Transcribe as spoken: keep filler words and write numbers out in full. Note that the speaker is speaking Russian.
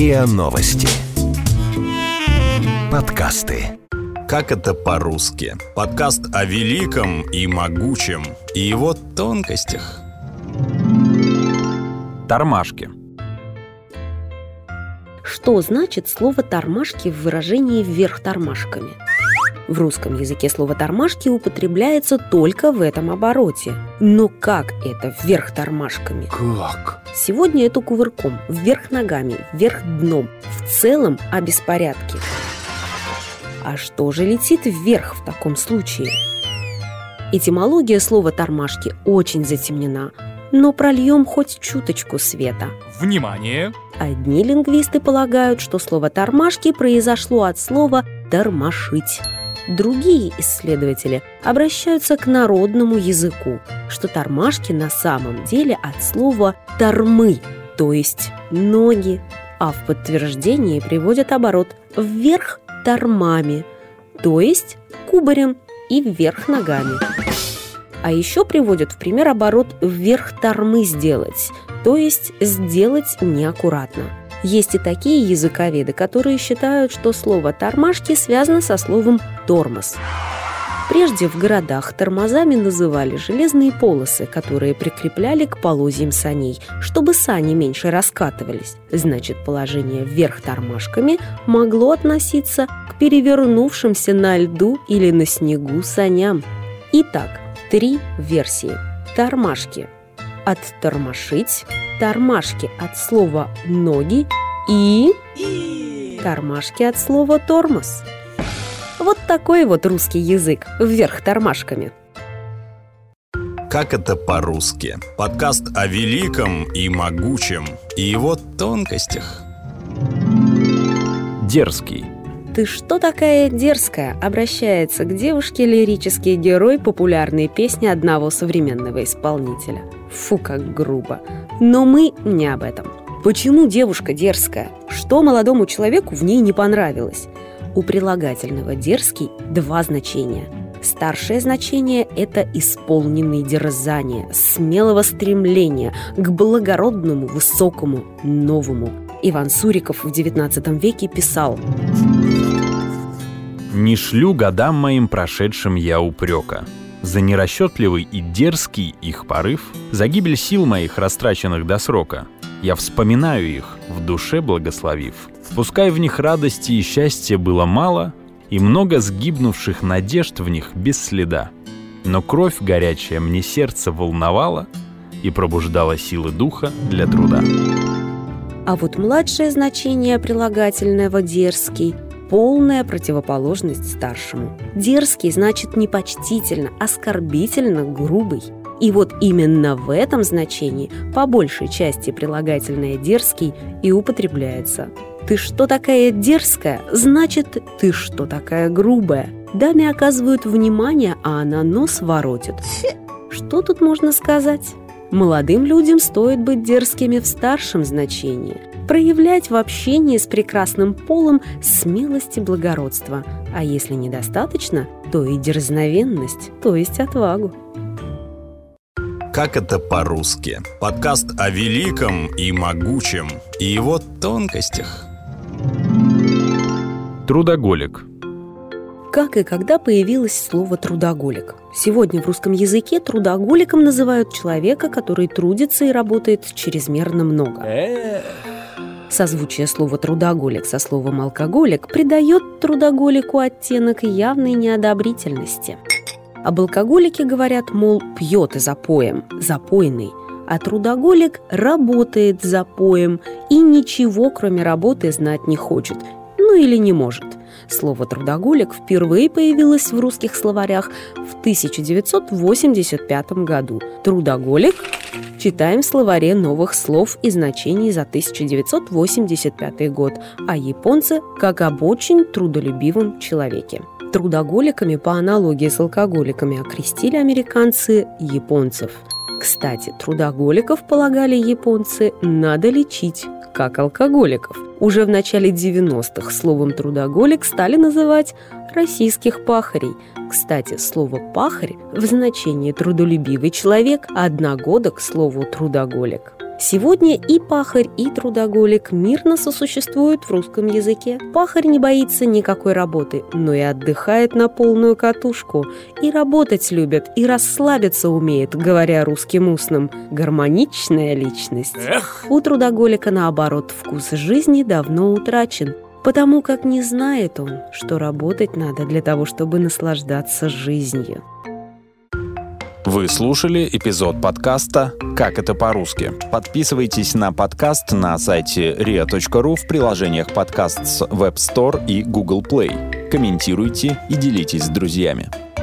РИА Новости. Подкасты. Как это по-русски? Подкаст о великом и могучем и его тонкостях. Тормашки. Что значит слово «тормашки» в выражении «вверх тормашками»? В русском языке слово «тормашки» употребляется только в этом обороте. Но как это «вверх тормашками»? Как? Сегодня это кувырком, вверх ногами, вверх дном, в целом о беспорядке. А что же летит вверх в таком случае? Этимология слова «тормашки» очень затемнена, но прольем хоть чуточку света. Внимание! Одни лингвисты полагают, что слово «тормашки» произошло от слова «тормошить». Другие исследователи обращаются к народному языку, что тормашки на самом деле от слова «тормы», то есть «ноги», а в подтверждение приводят оборот «вверх тормами», то есть «кубарем» и «вверх ногами». А еще приводят в пример оборот «вверх тормы сделать», то есть «сделать неаккуратно». Есть и такие языковеды, которые считают, что слово «тормашки» связано со словом «тормоз». Прежде в городах тормозами называли железные полосы, которые прикрепляли к полозьям саней, чтобы сани меньше раскатывались. Значит, положение «вверх тормашками» могло относиться к перевернувшимся на льду или на снегу саням. Итак, три версии. Тормашки от тормошить, тормашки от слова «ноги» и... и тормашки от слова «тормоз». Вот такой вот русский язык вверх тормашками. Как это по-русски? Подкаст о великом и могучем и его тонкостях. Дерзкий. «Ты что такая дерзкая?» обращается к девушке лирический герой популярной песни одного современного исполнителя. Фу, как грубо. Но мы не об этом. Почему девушка дерзкая? Что молодому человеку в ней не понравилось? У прилагательного «дерзкий» два значения. Старшее значение – это исполненный дерзания, смелого стремления к благородному, высокому, новому. Иван Суриков в девятнадцатом веке писал: «Не шлю годам моим прошедшим я упрека. За нерасчетливый и дерзкий их порыв, за гибель сил моих, растраченных до срока, я вспоминаю их, в душе благословив. Пускай в них радости и счастья было мало, и много сгибнувших надежд в них без следа. Но кровь горячая мне сердце волновала и пробуждала силы духа для труда». А вот младшее значение прилагательного «дерзкий» – полная противоположность старшему. Дерзкий значит непочтительно, оскорбительно, грубый. И вот именно в этом значении по большей части прилагательное «дерзкий» и употребляется. «Ты что такая дерзкая?» значит «ты что такая грубая?» Даме оказывают внимание, а она нос воротит. Что тут можно сказать? Молодым людям стоит быть дерзкими в старшем значении, проявлять в общении с прекрасным полом смелость и благородство, а если недостаточно, то и дерзновенность, то есть отвагу. Как это по-русски? Подкаст о великом и могучем и его тонкостях. Трудоголик. Как и когда появилось слово «трудоголик»? Сегодня в русском языке трудоголиком называют человека, который трудится и работает чрезмерно много. Созвучие слова «трудоголик» со словом «алкоголик» придает трудоголику оттенок явной неодобрительности. Об алкоголике говорят, мол, пьет запоем, запойный, а трудоголик работает запоем и ничего, кроме работы, знать не хочет, ну или не может. Слово «трудоголик» впервые появилось в русских словарях в тысяча девятьсот восемьдесят пятом году. «Трудоголик» читаем в словаре новых слов и значений за тысяча девятьсот восемьдесят пятый год, а японцы как об очень трудолюбивом человеке. Трудоголиками по аналогии с алкоголиками окрестили американцы японцев. Кстати, трудоголиков, полагали японцы, надо лечить, как алкоголиков. Уже в начале девяностых словом «трудоголик» стали называть российских пахарей. Кстати, слово «пахарь» в значении «трудолюбивый человек» одногодок слову «трудоголик». Сегодня и пахарь, и трудоголик мирно сосуществуют в русском языке. Пахарь не боится никакой работы, но и отдыхает на полную катушку. И работать любит, и расслабиться умеет, говоря русским устным. Гармоничная личность. Эх! У трудоголика, наоборот, вкус жизни давно утрачен, потому как не знает он, что работать надо для того, чтобы наслаждаться жизнью. Вы слушали эпизод подкаста «Как это по-русски». Подписывайтесь на подкаст на сайте риа точка ру в приложениях подкаст с Web Store и Google Play. Комментируйте и делитесь с друзьями.